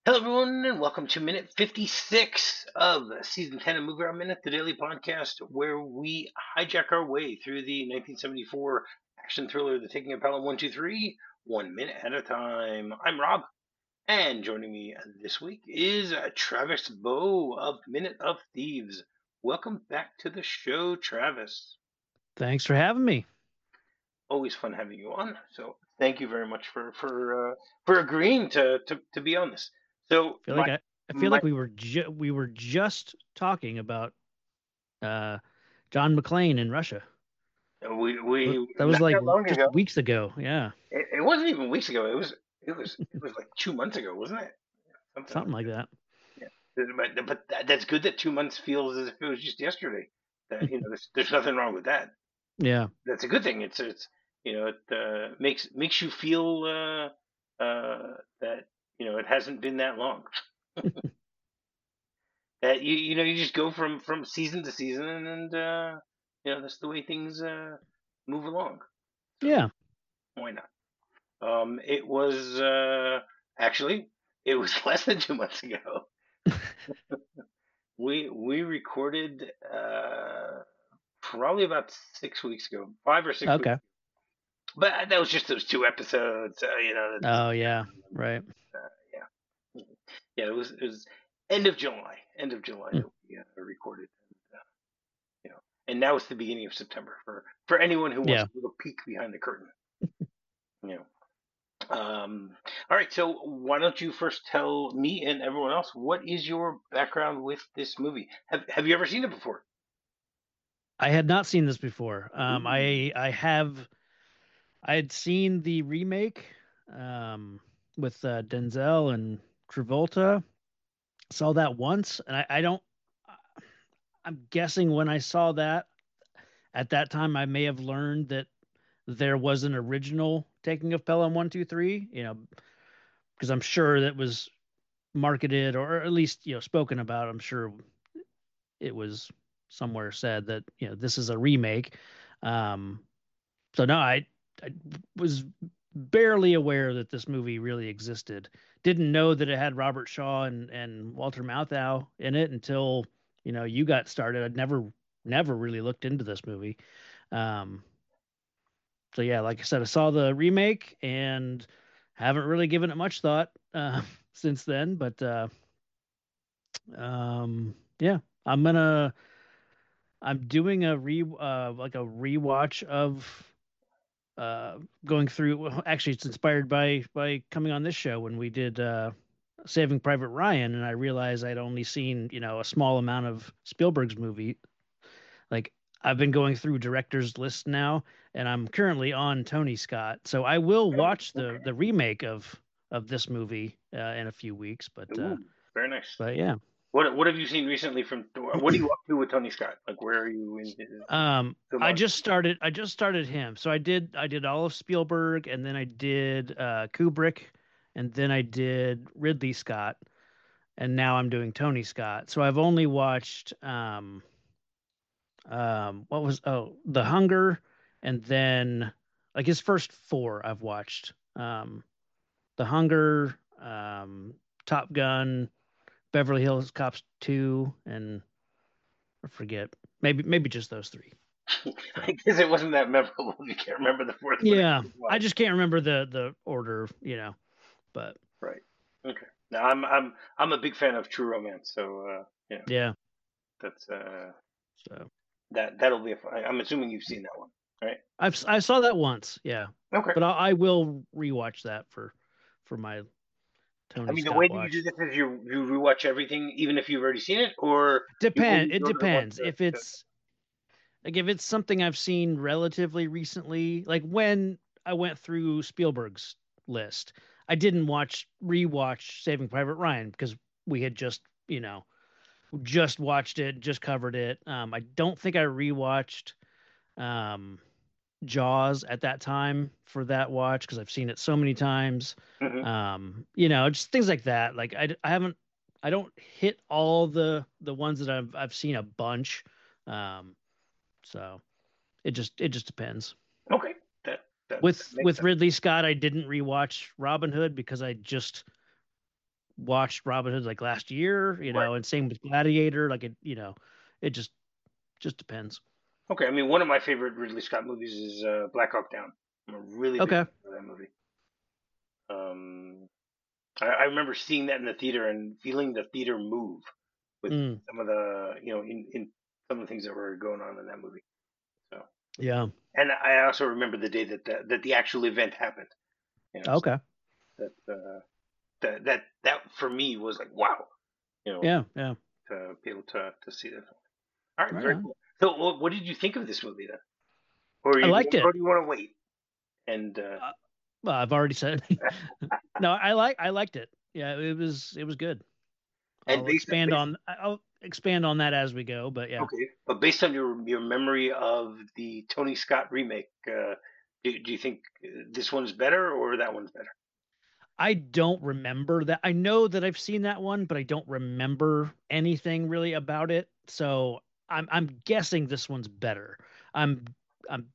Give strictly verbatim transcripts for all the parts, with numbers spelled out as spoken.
Hello, everyone, and welcome to minute fifty-six of season ten of Movie Hour Minute, the daily podcast where we hijack our way through the nineteen seventy-four action thriller, The Taking of Pelham one two three, one minute at a time. I'm Rob, and joining me this week is Travis Bow of Minute of Thieves. Welcome back to the show, Travis. Thanks for having me. Always fun having you on. So thank you very much for for uh, for agreeing to, to to be on this. So I feel my like I, I feel my like we were ju- we were just talking about uh, John McClane in Russia. We Th- we That was not like that long just ago. weeks ago. Yeah, It, it wasn't even weeks ago. It was it was it was like two months ago, wasn't it? Something something like like that. that. Yeah. But but that, that's good that two months feels as if it was just yesterday. That you know, there's there's nothing wrong with that. Yeah, That's a good thing. It's it's you know it uh, makes makes you feel uh, uh, that you know it hasn't been that long. That you you know you just go from from season to season and uh, you know that's the way things uh, move along. So yeah. why not? Um, it was uh, actually it was less than two months ago. We we recorded uh, probably about six weeks ago, five or six weeks. Okay. But that was just those two episodes. Uh, you know, that doesn't Oh yeah, count. right. Uh, yeah, yeah. It was it was end of July, end of July Hmm. that we uh, recorded. Uh, you know, and now it's the beginning of September for for anyone who wants Yeah, a little peek behind the curtain. You know. Um, all right, so why don't you first tell me and everyone else what is your background with this movie? Have Have you ever seen it before? I had not seen this before. Um, Ooh. I I have I had seen the remake um, with uh, Denzel and Travolta. Saw that once, and I, I don't. I'm guessing when I saw that at that time, I may have learned that there was an original taking of Pelham one two three, you know, because I'm sure that was marketed or at least, you know, spoken about. I'm sure it was somewhere said that, you know, this is a remake. Um, so no, I, I was barely aware that this movie really existed. Didn't know that it had Robert Shaw and, and Walter Matthau in it until, you know, you got started. I'd never, never really looked into this movie. Um, so yeah, like I said, I saw the remake and haven't really given it much thought uh, since then. But uh, um, yeah, I'm gonna I'm doing a re uh, like a rewatch of uh, going through. Well, actually, it's inspired by by coming on this show when we did uh, Saving Private Ryan, and I realized I'd only seen you know a small amount of Spielberg's movie. Like I've been going through directors list now, and I'm currently on Tony Scott. So I will Oh, watch the okay. the remake of of this movie uh, in a few weeks. But uh, Ooh, very nice. but yeah, What What have you seen recently from? What are you up to with Tony Scott? Like, where are you in his um, I filmography? just started. I just started him. So I did. I did all of Spielberg, and then I did uh, Kubrick, and then I did Ridley Scott, and now I'm doing Tony Scott. So I've only watched um um what was oh The Hunger, and then like his first four I've watched. Um, The Hunger, um, Top Gun, Beverly Hills Cops two, and I forget maybe maybe just those three. I So guess it wasn't that memorable. You can't remember the fourth one. yeah, I Why? just can't remember the the order, you know. But Right. Okay. Now I'm I'm I'm a big fan of True Romance, so uh, yeah, yeah, that's uh, so that that'll be a fun. I'm assuming you've seen that one, right? I've I saw that once, yeah, Okay. but I, I will rewatch that for for my I Tony mean, the way Scott that you do watch. this is you you rewatch everything, even if you've already seen it, or you Depend. only It go to the ones depends that. if that it's like if it's something I've seen relatively recently, like when I went through Spielberg's list, I didn't watch rewatch Saving Private Ryan because we had just, you know, just watched it, just covered it. Um, I don't think I rewatched um, Jaws at that time for that watch because I've seen it so many times. Mhm. Um, you know, just things like that. Like I, I haven't, I don't hit all the the ones that I've I've seen a bunch. Um, so it just it just depends. Okay, that that that With makes with sense. Ridley Scott, I didn't rewatch Robin Hood because I just watched Robin Hood like last year, you Right. know, and same with Gladiator. Like it, you know, it just just depends. Okay. I mean, one of my favorite Ridley Scott movies is uh, Black Hawk Down. I'm a really big Okay. fan of that movie. Um, I, I remember seeing that in the theater and feeling the theater move with Mm, some of the, you know, in, in some of the things that were going on in that movie. So, yeah. and I also remember the day that the, that the actual event happened. You know, so Okay. that uh, that that that for me was like wow. You know, Yeah. Yeah. to be able to to see that. All right, Right very on. cool. So, what, what did you think of this movie then, or I you liked or it. do you want to wait and uh, Uh, well, I've already said. No, I like I liked it. Yeah, it was it was good. and I'll based expand based on I'll expand on that as we go, but yeah. okay, but based on your your memory of the Tony Scott remake, uh, do do you think uh, this one's better or that one's better? I don't remember that. I know that I've seen that one, but I don't remember anything really about it. So I'm I'm guessing this one's better. I'm I'm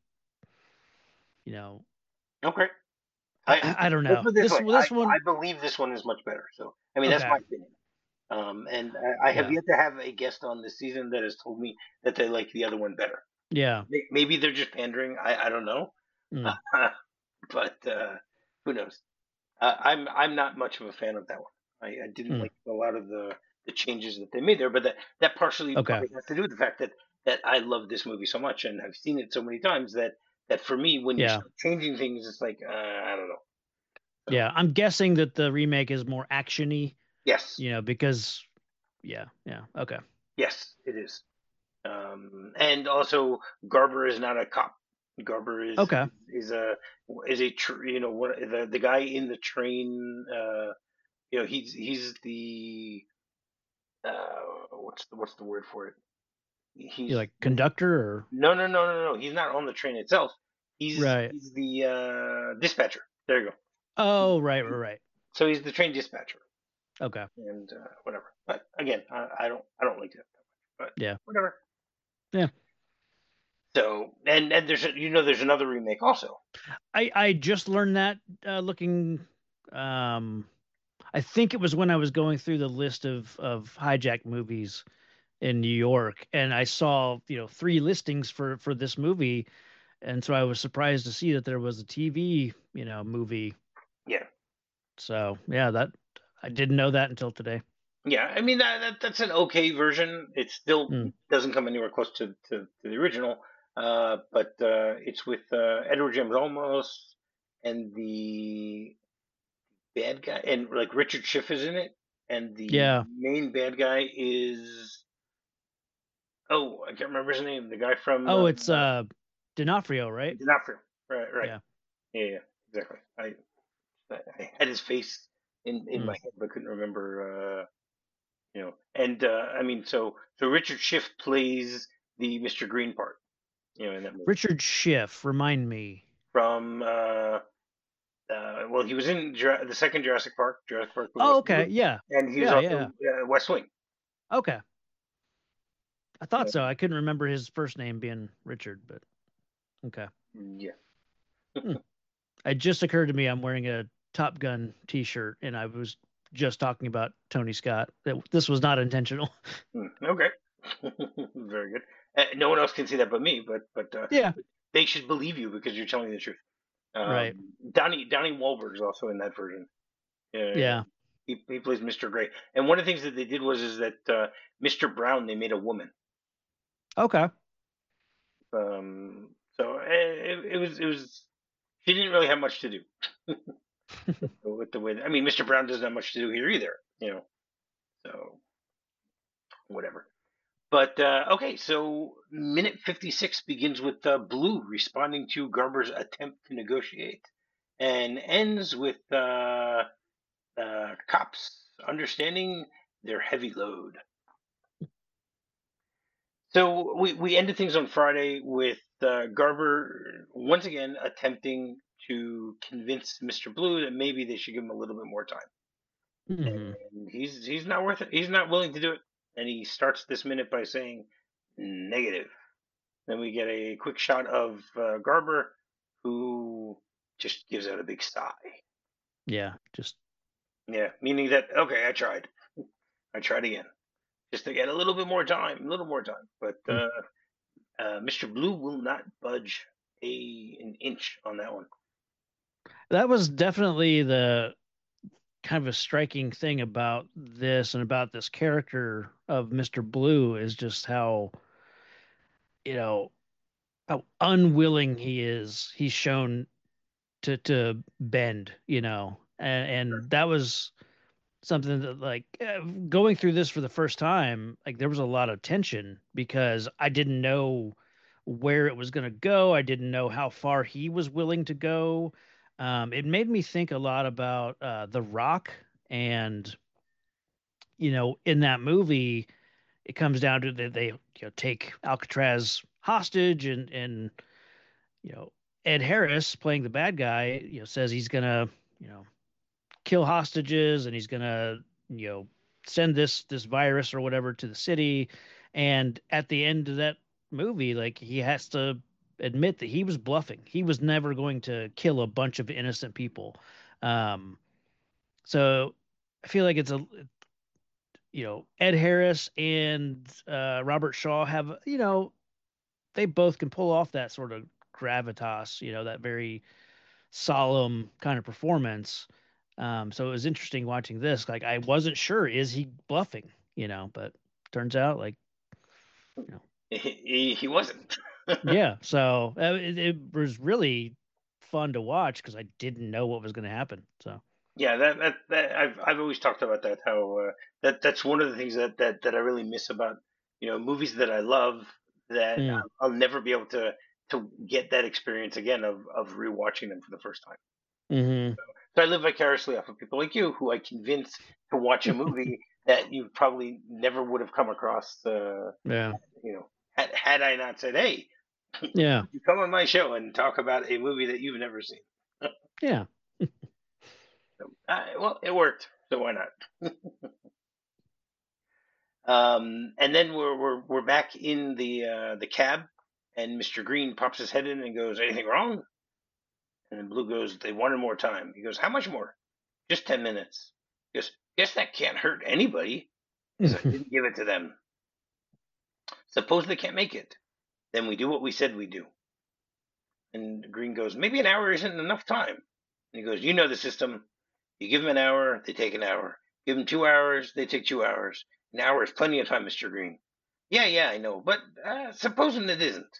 you know Okay, I I I don't let's know. put it this This way. I this I one believe this one is much better. So I mean that's my okay. opinion. Um, and I, I have Yeah. yet to have a guest on this season that has told me that they like the other one better. Yeah. May- Maybe they're just pandering. I, I don't know. Mm, But uh, who knows? Uh, I'm I'm not much of a fan of that one. I, I didn't mm, like a lot of the, the changes that they made there, but that, that partially okay. probably has to do with the fact that, that I love this movie so much and have seen it so many times that, that for me, when you Yeah. start changing things, it's like uh, I don't know. So Yeah. I'm guessing that the remake is more actiony, yes, you know, because yeah, yeah. Okay. yes, it is. Um, and also Garber is not a cop. Garber is Okay. is a is a tr- you know what the the guy in the train. Uh, you know he's he's the uh, what's the what's the word for it? You He's like conductor or no no no no no. He's not on the train itself. He's right. he's the uh, dispatcher. There you go. Oh, right, right, right. So he's the train dispatcher Okay. and uh, whatever. But again, I, I don't I don't like that. But Yeah. whatever. Yeah. So and and there's a, you know there's another remake also. I I just learned that uh, looking um I think it was when I was going through the list of of hijack movies in New York and I saw, you know, three listings for for this movie and so I was surprised to see that there was a T V, you know, movie. Yeah. So, yeah, that I didn't know that until today. Yeah, I mean that, that that's an okay version. It still Mm. doesn't come anywhere close to, to, to the original, uh, but uh, it's with uh, Edward James Olmos and the bad guy, and like Richard Schiff is in it, and the Yeah. main bad guy is oh I can't remember his name. The guy from Oh, uh, it's uh D'Onofrio, right? D'Onofrio. Right, right. Yeah. Yeah, yeah, exactly. I I had his face in in my Mm. head, but couldn't remember. Uh, you know, and uh, I mean, so so Richard Schiff plays the Mister Green part, you know, in that movie. Richard Schiff, remind me. From uh, uh, well, he was in Jura- the second Jurassic Park, Jurassic Park: The Oh, Lost okay. World, Yeah. and he was Yeah, yeah. also uh, West Wing. Okay. I thought Uh, so. I couldn't remember his first name being Richard, but okay. yeah, Hmm. It just occurred to me I'm wearing a Top Gun T-shirt, and I was just talking about Tony Scott. That this was not intentional. Mm, okay, very good. Uh, no one else can see that but me, but but uh, Yeah. they should believe you because you're telling the truth. Right. Um, Donnie Donnie Wahlberg is also in that version. Yeah, Yeah. he he plays Mister Gray. And one of the things that they did was is that uh, Mister Brown they made a woman. Okay. Um, so it, it was it was she didn't really have much to do with the way. I mean, Mister Brown doesn't have much to do here either. You know, so whatever. But uh, okay, so minute fifty-six begins with uh, Blue responding to Garber's attempt to negotiate, and ends with uh, uh, cops understanding their heavy load. So we, we ended things on Friday with uh, Garber once again attempting to convince Mister Blue that maybe they should give him a little bit more time, Hmm. and he's he's not worth it. He's not willing to do it, and he starts this minute by saying negative. Then we get a quick shot of uh, Garber, who just gives out a big sigh. Yeah. Just Yeah, meaning that okay, I tried. I tried again, just to get a little bit more time, a little more time. But Mm. uh, uh, mister Blue will not budge a an inch on that one. That was definitely the kind of a striking thing about this and about this character of mister Blue is just how, you know, how unwilling he is. He's shown to to bend, you know, and and that was something that like uh, going through this for the first time, like there was a lot of tension because I didn't know where it was going to go. I didn't know how far he was willing to go. Um, it made me think a lot about uh, The Rock, and you know, in that movie, it comes down to that they you know take Alcatraz hostage, and and you know Ed Harris playing the bad guy, you know, says he's gonna you know kill hostages and he's gonna you know send this this virus or whatever to the city, and at the end of that movie, like he has to admit that he was bluffing. He was never going to kill a bunch of innocent people. Um, so I feel like it's a you know Ed Harris and uh, Robert Shaw have you know they both can pull off that sort of gravitas, you know, that very solemn kind of performance. Um, so it was interesting watching this. Like I wasn't sure, is he bluffing, you know, but turns out like, you know, He, he wasn't. yeah. So uh, it, it was really fun to watch because I didn't know what was going to happen. So Yeah, that, that that I've I've always talked about that how uh, that that's one of the things that, that that I really miss about you know movies that I love that mm, I'll, I'll never be able to to get that experience again of of rewatching them for the first time. hmm So I live vicariously off of people like you who I convince to watch a movie that you probably never would have come across. Uh, yeah, you know, had had I not said, "Hey, yeah, you come on my show and talk about a movie that you've never seen." yeah. So, uh, well, it worked, so why not? Um, and then we're we're we're back in the uh, the cab, and mister Green pops his head in and goes, "Anything wrong?" And then Blue goes, "They wanted more time." He goes, "How much more?" "Just ten minutes." He goes, "Guess that can't hurt anybody, because I didn't give it to them. Suppose they can't make it, then we do what we said we'd do." And Green goes, "Maybe an hour isn't enough time." And he goes, "You know the system. You give them an hour, they take an hour. Give them two hours, they take two hours. An hour is plenty of time, mister Green." "Yeah, yeah, I know, but uh, supposing it isn't."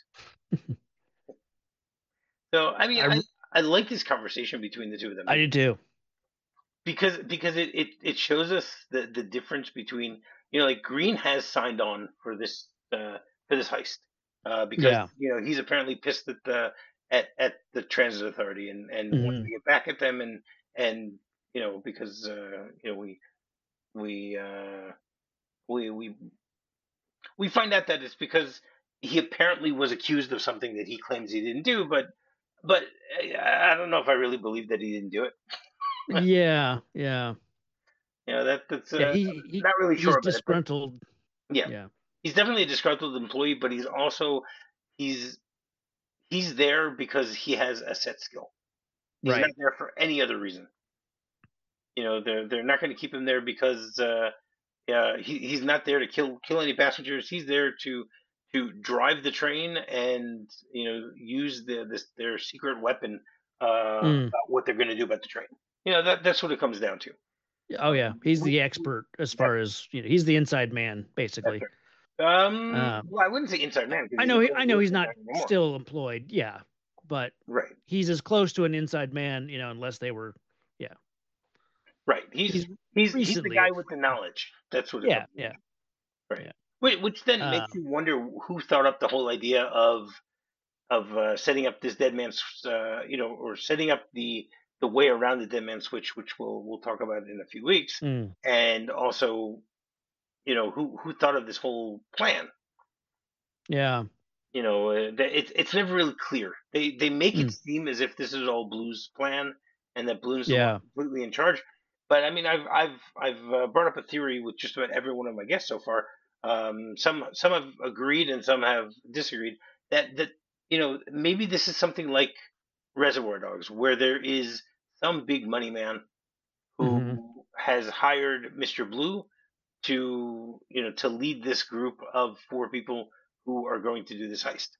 So, I mean, I I I like this conversation between the two of them I did too. because because it, it, it shows us the, the difference between you know like Green has signed on for this uh, for this heist uh, because Yeah. you know he's apparently pissed at the at, at the transit authority and, and wants hmm to get back at them and and you know because uh, you know we we uh, we we we find out that it's because he apparently was accused of something that he claims he didn't do, but but I I don't know if I really believe that he didn't do it. Yeah. Yeah. You know that that's Yeah. uh, He I'm he not really he's sure about it, but disgruntled. yeah, Yeah. he's definitely a disgruntled employee, but he's also he's he's there because he has a set skill. He's not Right. there for any other reason. You know, they're they're not going to keep him there because uh, yeah, he, he's not there to kill kill any passengers. He's there to to drive the train and you know use the this their secret weapon uh, Mm. about what they're going to do about the train. You know that that's what it comes down to. Oh yeah, Um, he's we, the we, expert as that's far as you know. He's the inside man, that's basically. right. Um, Um, well, I wouldn't say inside man because I he's know. not He, I really know he's working not there anymore. still employed. Yeah, but Right. he's as close to an inside man, you know, unless they were. Yeah, Right. He's he's he's he's the recently guy with the employed. knowledge. That's what it Yeah, comes down yeah, to. Right. yeah. Which, which then makes Um, you wonder who thought up the whole idea of of uh, setting up this dead man's, uh, you know, or setting up the the way around the dead man switch, which we'll we'll talk about in a few weeks, mm, and also, you know, who who thought of this whole plan. yeah, You know, uh, that it's it's never really clear. They they make it mm, seem as if this is all Blue's plan and that Blue's the one yeah. completely in charge. But I mean, I've I've I've uh, brought up a theory with just about every one of my guests so far. Um, some some have agreed and some have disagreed that that you know maybe this is something like Reservoir Dogs, where there is some big money man hmm who has hired Mister Blue to, you know, to lead this group of four people who are going to do this heist.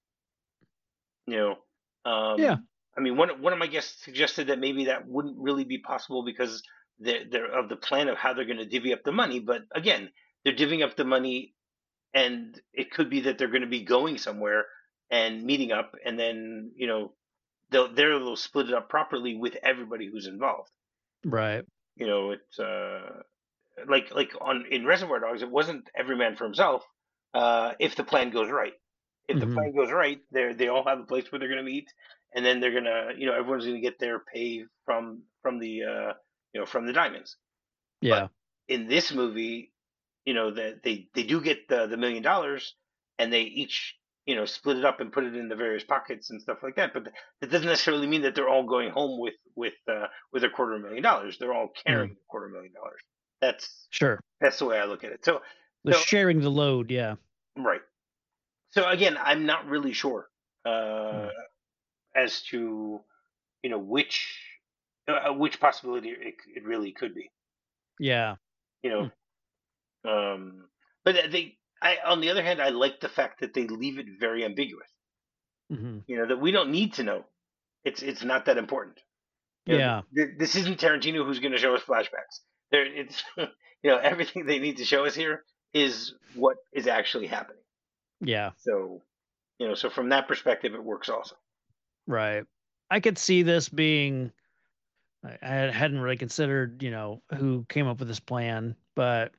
You know, Yeah. um, I mean, one one of my guests suggested that maybe that wouldn't really be possible because they're, they're of the plan of how they're going to divvy up the money. But again, they're divvying up the money, and it could be that they're going to be going somewhere and meeting up, and then, you know, they'll they'll split it up properly with everybody who's involved. Right. You know, it's uh, like like on in Reservoir Dogs, it wasn't every man for himself. Uh, if the plan goes right, if the Hmm. plan goes right, they they all have a place where they're going to meet, and then they're gonna, you know, everyone's going to get their pay from from the uh, you know, from the diamonds. But Yeah. in this movie, you know, that they they do get the the million dollars, and they each, you know, split it up and put it in the various pockets and stuff like that. But that doesn't necessarily mean that they're all going home with with uh, with a quarter million dollars. They're all carrying Mm. a quarter million dollars. That's Sure. that's the way I look at it. So The so sharing the load. Yeah. right. So again, I'm not really sure uh, Mm. as to, you know, which uh, which possibility it, it really could be. Yeah. You Mm. know, um, but they. I, on the other hand, I like the fact that they leave it very ambiguous. Hmm. You know, that we don't need to know. It's it's not that important. You know, Yeah. th- this isn't Tarantino who's going to show us flashbacks. There, it's you know, everything they need to show us here is what is actually happening. Yeah. So, you know, so from that perspective, it works also. Right. I could see this being. I I hadn't really considered, you know, who came up with this plan, but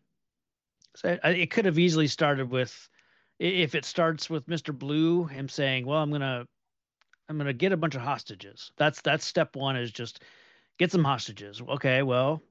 so I- it could have easily started with, i- if it starts with Mister Blue, him saying, "Well, I'm gonna, I'm gonna get a bunch of hostages." That's that's step one, is just get some hostages. Okay, well,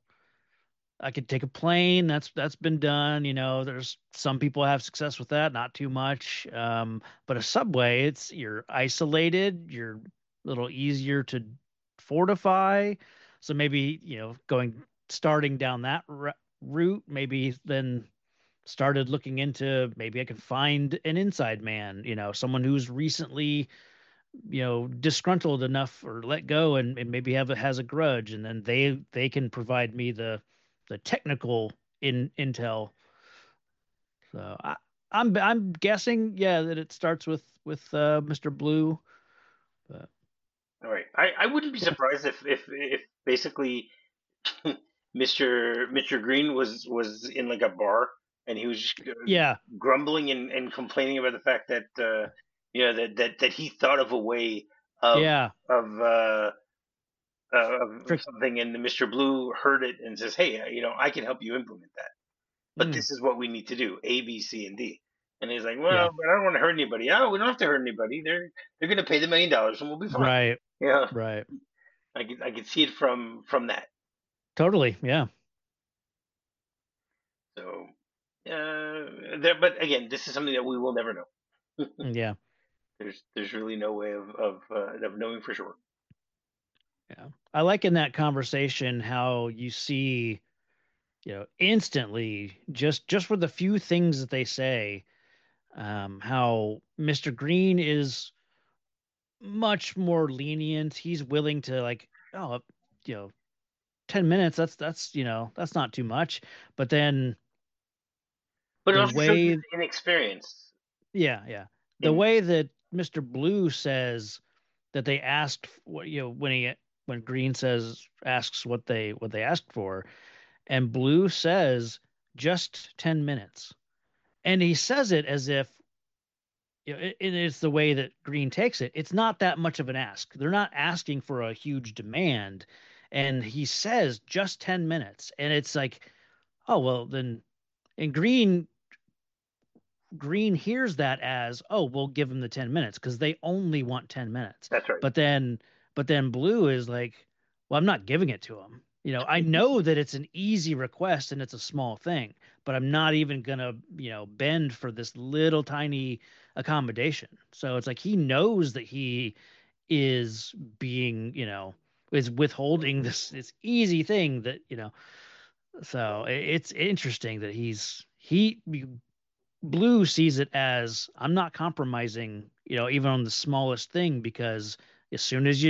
I could take a plane. That's that's been done. You know, there's some people have success with that, not too much. Um, but a subway, it's you're isolated, you're a little easier to fortify. So maybe, you know, going starting down that r route, maybe then started looking into, maybe I could find an inside man, you know, someone who's recently, you know, disgruntled enough or let go, and, and maybe have a, has a grudge, and then they they can provide me the the technical in intel. So I, I'm I'm guessing, yeah, that it starts with with uh, Mister Blue. But All right, I, I wouldn't be yeah, surprised if if if basically Mister Mister Green was was in like a bar and he was just uh, yeah, grumbling and, and complaining about the fact that uh, you know, that, that that he thought of a way of yeah. of uh, uh, of of Trick. something, and Mister Blue heard it and says, "Hey, uh, you know, I can help you implement that, but Mm, this is what we need to do: A, B, C, and D." And he's like, "Well, yeah, but I don't want to hurt anybody." Oh, we don't have to hurt anybody. They're they're going to pay the million dollars, and we'll be fine. right, Yeah, right. I can I can see it from from that. Totally. Yeah, So, uh, there. But again, this is something that we will never know. yeah, there's there's really no way of of uh, of knowing for sure. yeah. I like in that conversation how you see, you know, instantly, just just with the few things that they say, um, how Mister Green is much more lenient. He's willing to, like, oh, you know, ten minutes, that's that's, you know, that's not too much. But then But it the also shows his way, inexperience yeah, yeah. The in way that Mister Blue says that they asked what, you know, when he when Green says asks what they what they asked for, and Blue says just ten minutes. And he says it as if, you know, it, it is the way that Green takes it. It's not that much of an ask. They're not asking for a huge demand. And he says just ten minutes. And it's like, oh, well, then, and Green, Green hears that as, oh, we'll give him the ten minutes because they only want ten minutes. That's right. But then, but then Blue is like, well, I'm not giving it to him. You know, I know that it's an easy request and it's a small thing, but I'm not even gonna, you know, bend for this little tiny accommodation. So it's like he knows that he is being, you know, is withholding this this easy thing that, you know. So it's interesting that he's he Blue sees it as, I'm not compromising, you know, even on the smallest thing, because as soon as you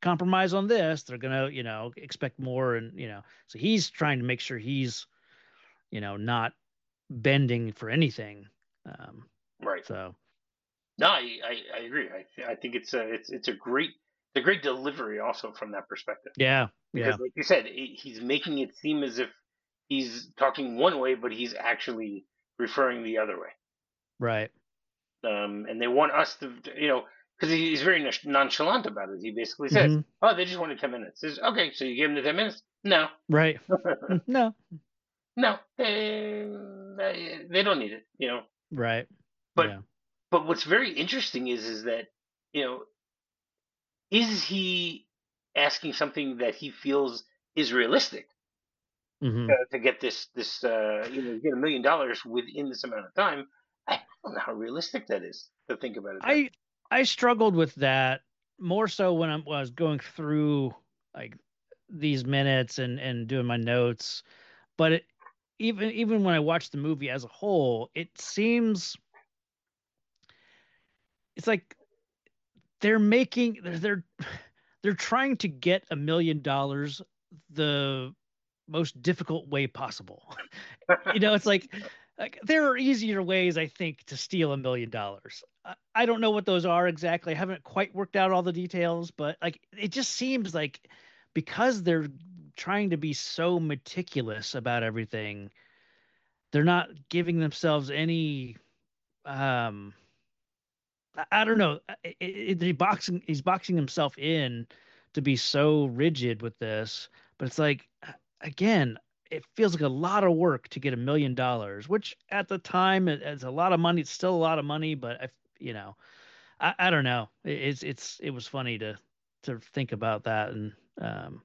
compromise on this, they're gonna, you know, expect more, and you know, so he's trying to make sure he's, you know, not bending for anything. Um, Right. so No, I, I, I agree. I, th- I think it's a it's it's a great it's a great delivery also from that perspective, yeah, because yeah, like you said, he- he's making it seem as if he's talking one way, but he's actually referring the other way. right. Um, and they want us to, you know, because he's very nonch- nonchalant about it. He basically says, Hmm. "Oh, they just wanted ten minutes." Says, "Okay, so you gave them the ten minutes?" No, Right. No. no, they, they they don't need it, you know. Right. But Yeah. but what's very interesting is is that, you know, is he asking something that he feels is realistic Hmm. to, to get this this uh, you know, get a million dollars within this amount of time? I don't know how realistic that is to think about it that. I I struggled with that more so when I was going through like these minutes and and doing my notes. But it, even even when I watch the movie as a whole, it seems it's like they're making they're they're, they're trying to get a million dollars the most difficult way possible. You know, it's like like there are easier ways, I think, to steal a million dollars. I I don't know what those are exactly. I haven't quite worked out all the details, but like it just seems like because they're trying to be so meticulous about everything, they're not giving themselves any um I, I don't know. It, it, it- boxing he's boxing himself in to be so rigid with this, but it's like again, it feels like a lot of work to get a million dollars, which at the time it, it's a lot of money. It's still a lot of money, but I, you know, I, I don't know. It, it's it's it was funny to to think about that, and um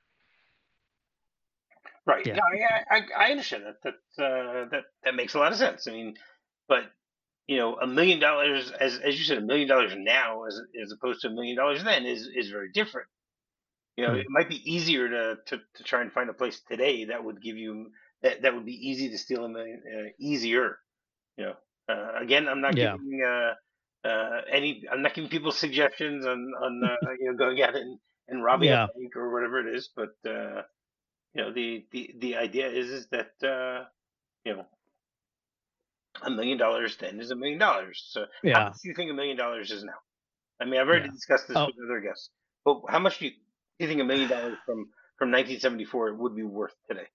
Right. yeah. No, I, I, I understand that. That, uh, that that makes a lot of sense. I mean, but you know, a million dollars, as as you said, a million dollars now, as as opposed to a million dollars then, is is very different. You know, Hmm. it might be easier to, to to try and find a place today that would give you that that would be easy to steal a million, uh, easier. You know, uh, again, I'm not Yeah. giving uh, uh, any, I'm not giving people suggestions on on uh, you know, going out and, and robbing a Yeah. bank or whatever it is, but uh, you know, the the the idea is is that uh, you know, a million dollars then is a million dollars. So how Yeah. much do you think a million dollars is now? I mean, I've already Yeah. discussed this Oh, with other guests, but how much do you, do you think a million dollars from from nineteen seventy-four would be worth today?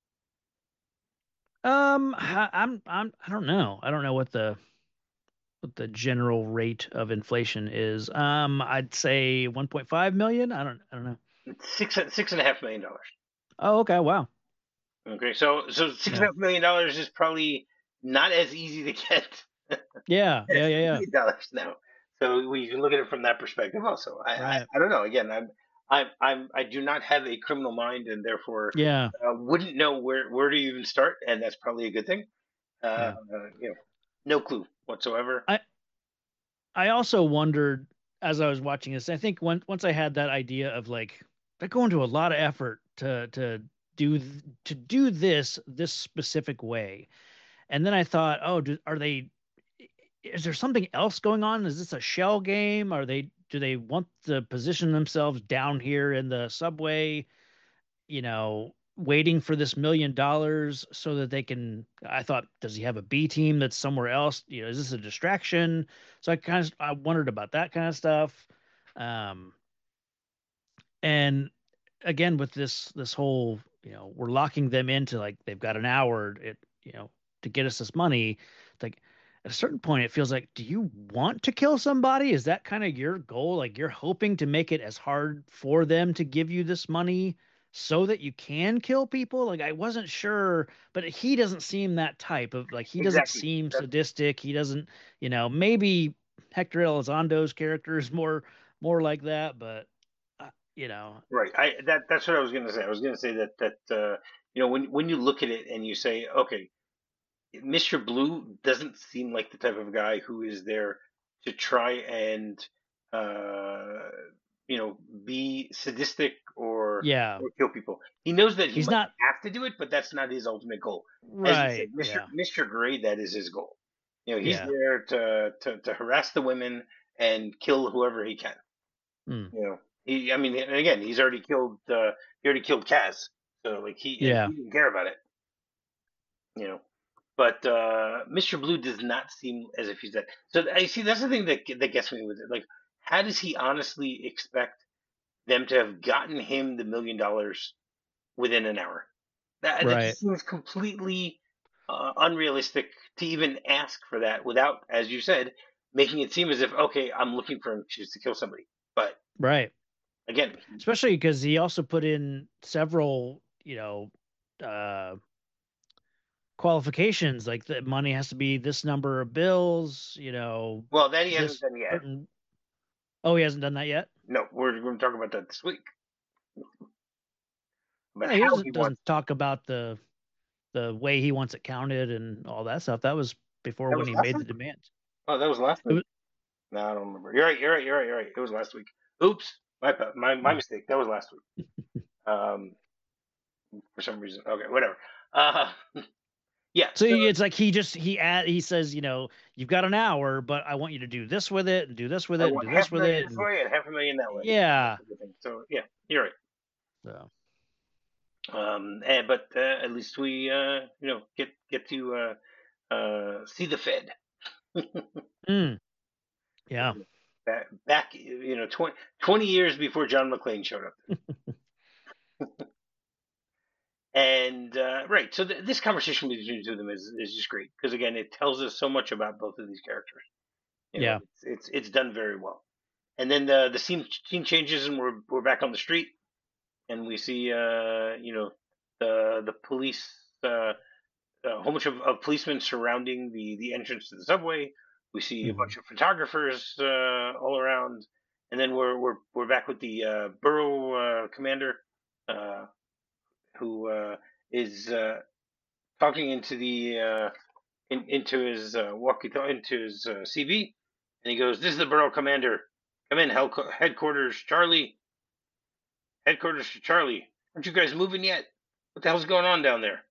um, I, I'm I'm I don't know. I don't know what the what the general rate of inflation is. Um, I'd say one point five million. I don't I don't know. It's six six and a half million dollars. Oh, okay. Wow. Okay, so so six and a Yeah. half million dollars is probably not as easy to get Yeah. Yeah. as Yeah. a Yeah. million dollars now. So we can look at it from that perspective also. I I, Right. I don't know. Again, I'm I'm I'm I do not have a criminal mind and therefore Yeah. uh, wouldn't know where where to even start, and that's probably a good thing. Uh, Yeah. uh, you know, no clue whatsoever. I I also wondered as I was watching this. I think once once I had that idea of like they're going to a lot of effort to to do th- to do this this specific way, and then I thought, oh, do, are they? Is there something else going on? Is this a shell game? Are they? Do they want to position themselves down here in the subway? You know, waiting for this million dollars so that they can. I thought, does he have a B team that's somewhere else? You know, is this a distraction? So I kind of I wondered about that kind of stuff. Um, and again, with this this whole, you know, we're locking them into like they've got an hour, it you know, to get us this money. Like at a certain point, it feels like, do you want to kill somebody? Is that kind of your goal? Like you're hoping to make it as hard for them to give you this money so that you can kill people? Like I wasn't sure, but he doesn't seem that type of like he doesn't Exactly. seem That, sadistic. He doesn't, you know, maybe Hector Elizondo's character is more more like that, but uh, you know, right. I that that's what I was going to say. I was going to say that that uh, you know, when when you look at it and you say, okay, mister Blue doesn't seem like the type of guy who is there to try and uh, you know, be sadistic or yeah, or kill people. He knows that he he's might not have to do it, but that's not his ultimate goal. As you said, right. mister Yeah, mister Gray, that is his goal. You know, he's yeah, there to to, to harass the women and kill whoever he can. mm, You know. He, I mean, and again, he's already killed. Uh, he already killed Kaz, so like he and Yeah. he didn't care about it, you know. But uh, mister Blue does not seem as if he's dead. So I see that's the thing that that gets me with it. Like, how does he honestly expect them to have gotten him the million dollars within an hour? That that Right. just seems completely uh, unrealistic to even ask for that without, as you said, making it seem as if okay, I'm looking for an excuse to kill somebody. But Right. again, Especially because he also put in several, you know, uh, qualifications like the money has to be this number of bills, you know, well, that he hasn't this done yet. certain. Oh, he hasn't done that yet. No, we're going to talk about that this week. But No, he how he doesn't wants doesn't talk about the the way he wants it counted and all that stuff. That was before that when was he last made the week. demand. Oh, that was last It week. was, No, I don't remember. You're right. You're right. You're right. You're right. It was last week. Oops, my pa- my my hmm. mistake. That was last week. Um, for some reason. Okay, whatever. Uh, yeah. So So it's like he just he add he says, you know, you've got an hour, but I want you to do this with it and do this with I it and want do half this a with million it this and way and half a million that way. yeah. So yeah, you're right. So Um, and, but uh, at least we uh, you know get get to uh, uh, see the Fed. mm, yeah. back, back you know twenty, twenty years before John McClane showed up. And uh, right, so th- this conversation between the two of them is, is just great because again, it tells us so much about both of these characters. You know, Yeah. it's it's, it's done very well. And then the the scene scene changes and we're we're back on the street and we see uh, you know the the police uh, a whole bunch of, of policemen surrounding the the entrance to the subway. We see a Hmm. bunch of photographers uh, all around, and then we're we're we're back with the uh, borough uh, commander uh, who uh, is uh, talking into the uh, in, into his uh, walkie into his uh, C V, and he goes, "This is the borough commander. Come in, headquarters, Charlie. Headquarters to Charlie. Aren't you guys moving yet? What the hell's going on down there?"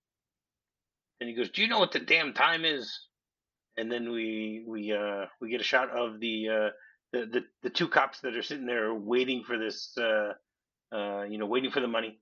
And he goes, "Do you know what the damn time is?" And then we we uh, we get a shot of the, uh, the the the two cops that are sitting there waiting for this, uh, uh, you know, waiting for the money.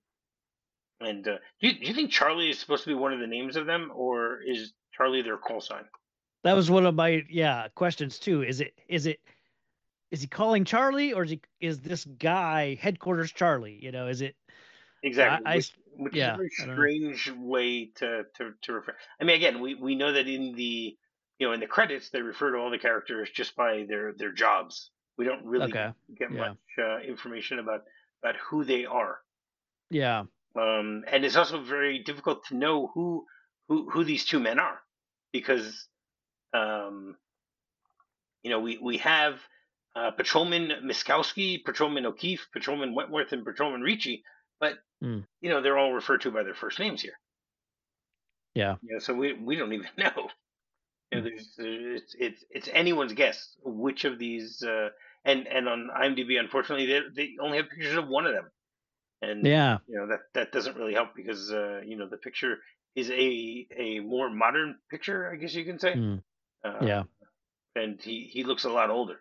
And uh, do, you, do you think Charlie is supposed to be one of the names of them, or is Charlie their call sign? That was one of my yeah questions too. Is it is it is he calling Charlie or is he is this guy headquarters Charlie? You know, is it so I, Exactly, I which which is a yeah, very I don't know. strange way to to to refer. I mean, again, we we know that in the you know in the credits they refer to all the characters just by their their jobs. We don't really get, Okay. get much Yeah. uh, information about about who they are. Yeah. Um, and it's also very difficult to know who who who these two men are because um, you know we we have uh, Patrolman Miskowski, Patrolman O'Keefe, Patrolman Wentworth, and Patrolman Ricci, but Mm, you know they're all referred to by their first names here. yeah. You know, so we we don't even know. You know, Mm, there's it's it's it's anyone's guess which of these uh, and and on IMDb, unfortunately, they they only have pictures of one of them. And yeah. you know that that doesn't really help because uh, you know the picture is a a more modern picture, I guess you can say, Mm, uh, yeah. and he he looks a lot older.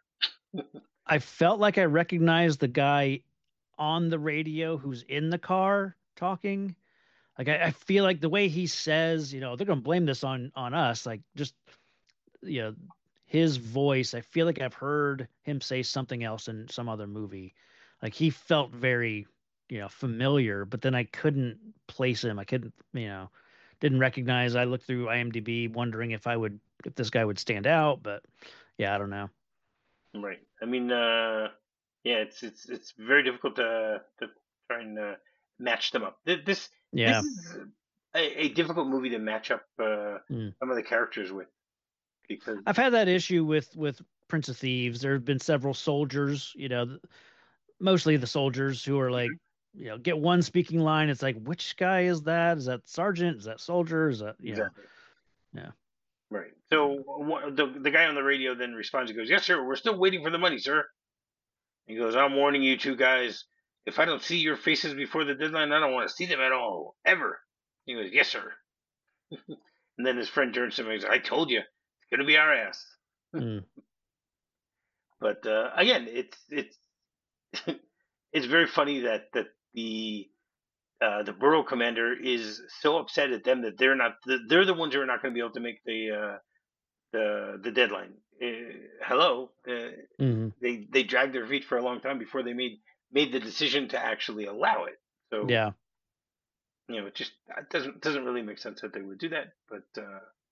I felt like I recognized the guy on the radio who's in the car talking. Like I, I feel like the way he says, you know, they're gonna blame this on on us. Like just you know, his voice. I feel like I've heard him say something else in some other movie. Like he felt very, you know, familiar, but then I couldn't place him. I couldn't, you know, didn't recognize. I looked through IMDb wondering if I would if this guy would stand out, but yeah, I don't know. Right. I mean, uh, yeah, it's it's it's very difficult to to try and uh, match them up. Th- This this Yeah. is a, a difficult movie to match up uh, Mm. some of the characters with because I've had that issue with with Prince of Thieves. There have been several soldiers, you know, mostly the soldiers who are like, you know, get one speaking line. It's like, which guy is that? Is that sergeant? Is that soldier? Is that, you know, exactly yeah. right. So wha- the the guy on the radio then responds. He goes, "Yes, sir. We're still waiting for the money, sir." He goes, "I'm warning you two guys. If I don't see your faces before the deadline, I don't want to see them at all, ever." He goes, "Yes, sir." And then his friend turns to him and goes, "I told you, it's gonna be our ass." Mm. But uh, again, it's it's it's very funny that that the uh, the borough commander is so upset at them that they're not they're the ones who are not going to be able to make the uh, the the deadline. Uh, hello, uh, Hmm. they they dragged their feet for a long time before they made made the decision to actually allow it. So Yeah. you know, it just it doesn't doesn't really make sense that they would do that. But uh,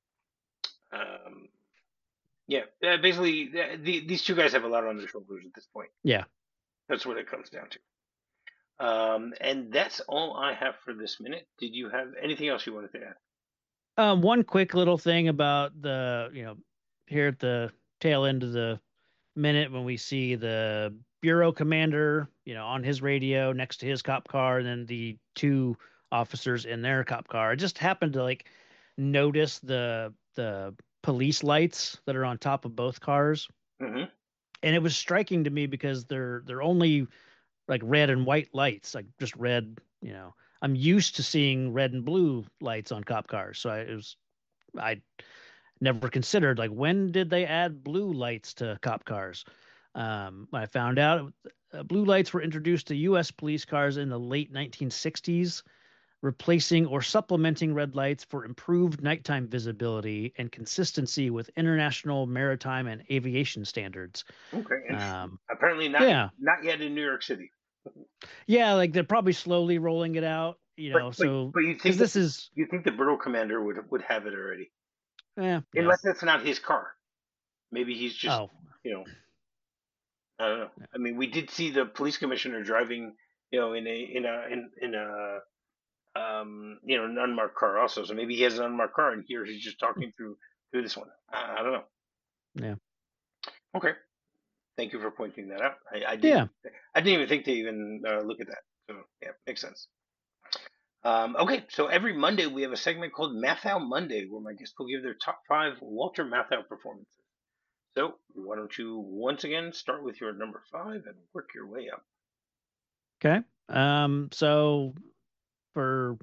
um, yeah, uh, basically, uh, the, these two guys have a lot on their shoulders at this point. Yeah. That's what it comes down to. Um, and that's all I have for this minute. Did you have anything else you wanted to add? Um, one quick little thing about the, you know, here at the tail end of the minute when we see the bureau commander, you know, on his radio next to his cop car, and then the two officers in their cop car. I just happened to like notice the the police lights that are on top of both cars, Mm-hmm. and it was striking to me because they're they're only like red and white lights, like just red. You know, I'm used to seeing red and blue lights on cop cars, so I, it was I never considered like when did they add blue lights to cop cars. Um, when I found out uh, blue lights were introduced to U S police cars in the late nineteen sixties, replacing or supplementing red lights for improved nighttime visibility and consistency with international maritime and aviation standards. Okay, interesting. Um, Apparently not yeah, not yet in New York City. yeah, like they're probably slowly rolling it out, you But know. but So but you because think that this is, you think the borough commander would would have it already, yeah, yeah, unless that's not his car. Maybe he's just oh, you know I don't know. yeah. I mean, we did see the police commissioner driving you know in a in a in, in a um you know an unmarked car also. So maybe he has an unmarked car and here he's just talking through through this one. I, I don't know. Yeah, Okay, thank you for pointing that out. I, I yeah. didn't I didn't even think to even uh, look at that. So yeah, makes sense. Um, okay, so every Monday we have a segment called Mathau Monday, where my guests will give their top five Walter Matthau performances. So why don't you once again start with your number five and work your way up? Okay. Um, so for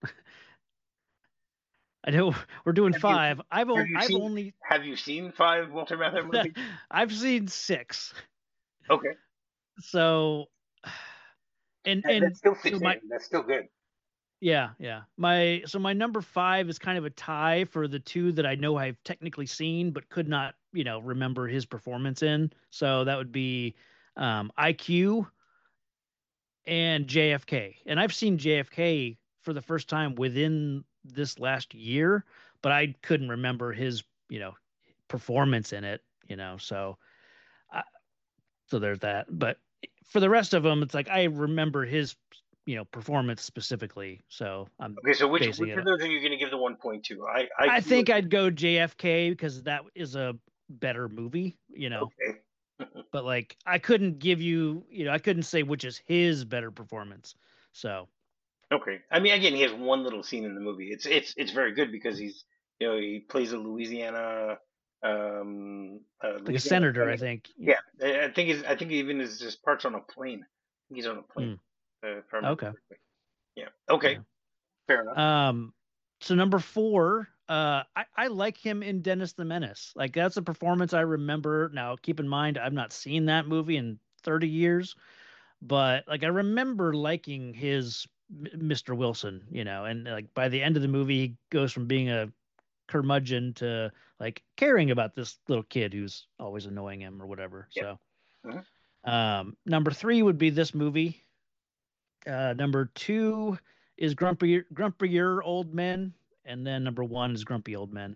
I know we're doing Have you five. I've have o- you I've seen only have you seen five Walter Matthau movies? I've seen six. Okay, So and that, that's and still so six my in. That's still good. yeah, yeah. My so my number five is kind of a tie for the two that I know I've technically seen but could not, you know, remember his performance in. So that would be um I Q and J F K. And I've seen J F K for the first time within this last year, but I couldn't remember his, you know, performance in it, you know. So I, so there's that. But for the rest of them, it's like I remember his, you know, performance specifically. So I'm Okay, so which basing which it. of those are you going to give the one point to? I I I Q. think I'd go J F K because that is a better movie, you know. Okay. But like I couldn't give you, you know, I couldn't say which is his better performance. So Okay. I mean, again, he has one little scene in the movie. It's it's it's very good because he's you know he plays a Louisiana um uh, like a Louisiana senator, I senator. think. Yeah, I I think he's I think he even is just parts on a plane. I think he's on a plane, Mm, uh, if I remember okay. correctly. Yeah. Okay. Yeah. Fair enough. Um, so number four, uh, I, I like him in Dennis the Menace. Like that's a performance I remember. Now, keep in mind, I've not seen that movie in thirty years, but like I remember liking his M- mister Wilson, you know, and like by the end of the movie, he goes from being a curmudgeon to like caring about this little kid who's always annoying him or whatever. Yeah. So, Mhm. um, number three would be this movie. Uh, number two is Grumpy Grumpier Old Men, and then number one is Grumpy Old Men.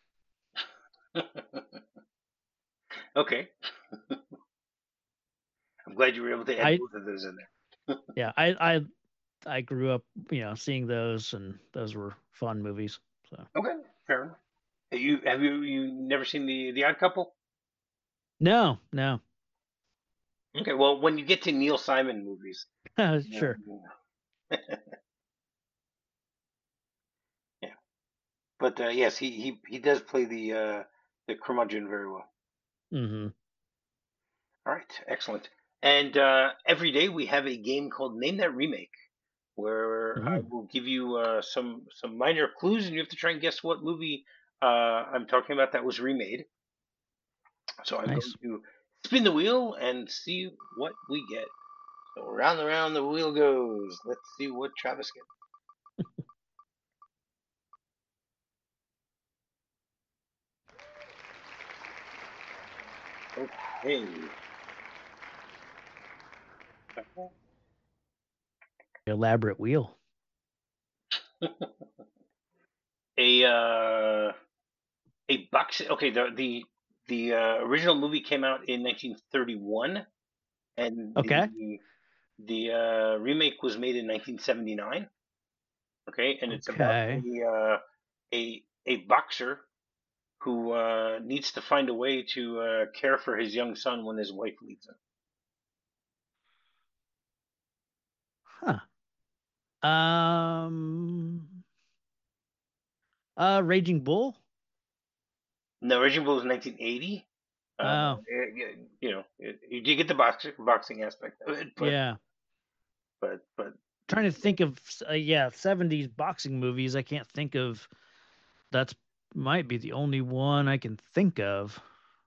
Okay. I'm glad you were able to add I both of those in there. yeah, I I I grew up, you know, seeing those, and those were fun movies. So Okay. Fair enough. Have you have you you never seen the the Odd Couple? no, no, Okay. Well, when you get to Neil Simon movies, you sure. know, yeah. But uh, yes, he, he he does play the uh, the curmudgeon very well. Hmm. All right, excellent. And uh, every day we have a game called Name That Remake, where I Hmm. will give you uh, some some minor clues, and you have to try and guess what movie uh, I'm talking about that was remade. So I'm going Nice. to spin the wheel and see what we get. So round and round the wheel goes. Let's see what Travis gets. Okay. Elaborate wheel. a uh, a box. Okay, the the the uh, original movie came out in nineteen thirty-one, and Okay. the the uh, remake was made in nineteen seventy-nine. Okay, and it's about Okay. a uh, a a boxer who uh, needs to find a way to uh, care for his young son when his wife leaves him. Huh. Um. Uh, Raging Bull. No, Raging Bull is nineteen eighty. Uh, Oh, it- you know, it, you do get the boxing boxing aspect of it, but yeah. but but Trying to think of uh, yeah, seventies boxing movies. I can't think of. That's might be the only one I can think of.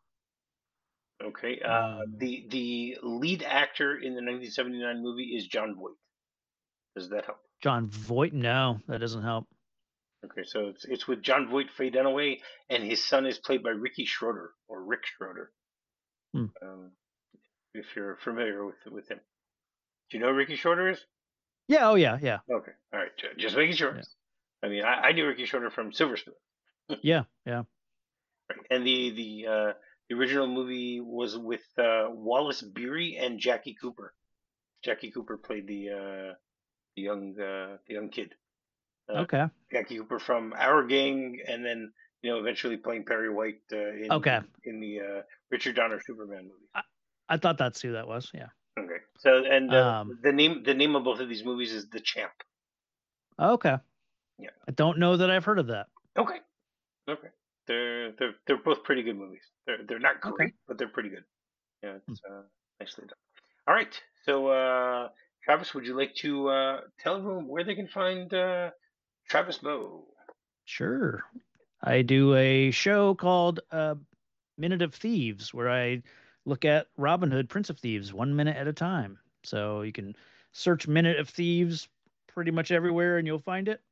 okay. Uh, Um, the the lead actor in the nineteen seventy-nine movie is John Voight. Does that help? John Voight. No, that doesn't help. Okay, so it's it's with John Voight, Faye Dunaway, and his son is played by Ricky Schroeder or Rick Schroeder. Hmm. Um, if you're familiar with with him, do you know who Ricky Schroeder is? Yeah. Oh, yeah. Yeah. Okay, all right, just making sure. Yeah. I mean, I, I knew Ricky Schroeder from Silver Spoon, Yeah. Yeah. right? And the the uh, the original movie was with uh, Wallace Beery and Jackie Cooper. Jackie Cooper played the uh, the young uh, the young kid. Uh, Okay. Jackie Cooper from Our Gang, and then you know eventually playing Perry White uh, in Okay. in the uh, Richard Donner Superman movie. I, I thought that's who that was. Yeah. Okay, so and uh, Um. the name the name of both of these movies is The Champ. Okay. Yeah. I don't know that I've heard of that. Okay. Okay. They're they're they're both pretty good movies. They're they're not Okay. great, but they're pretty good. Yeah, Hmm. it's uh, nicely done. All right. So uh, Travis, would you like to uh, tell everyone where they can find uh, Travis Bow? Sure. I do a show called uh, Minute of Thieves where I look at Robin Hood, Prince of Thieves, one minute at a time. So you can search Minute of Thieves pretty much everywhere and you'll find it.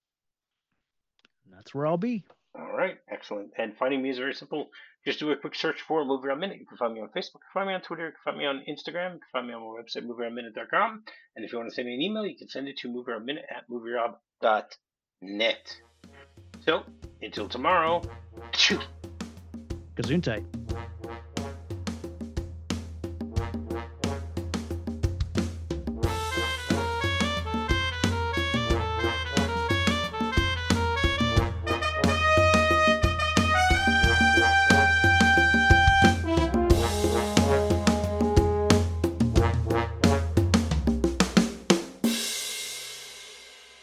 And that's where I'll be. All right, excellent. And finding me is very simple. Just do a quick search for Movie Around Minute. You can find me on Facebook, you can find me on Twitter, you can find me on Instagram, you can find me on my website, movie around minute dot com. And if you want to send me an email, you can send it to moviearoundminute at movierob dot net. So, until tomorrow, Gesundheit.